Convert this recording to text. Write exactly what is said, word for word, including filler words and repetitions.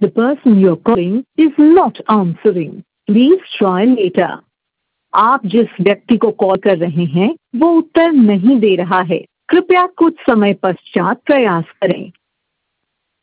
The person you're calling is not answering. Please try later. आप जिस व्यक्ति को कॉल कर रहे हैं वो उत्तर नहीं दे रहा है। कृपया कुछ समय पश्चात प्रयास करें।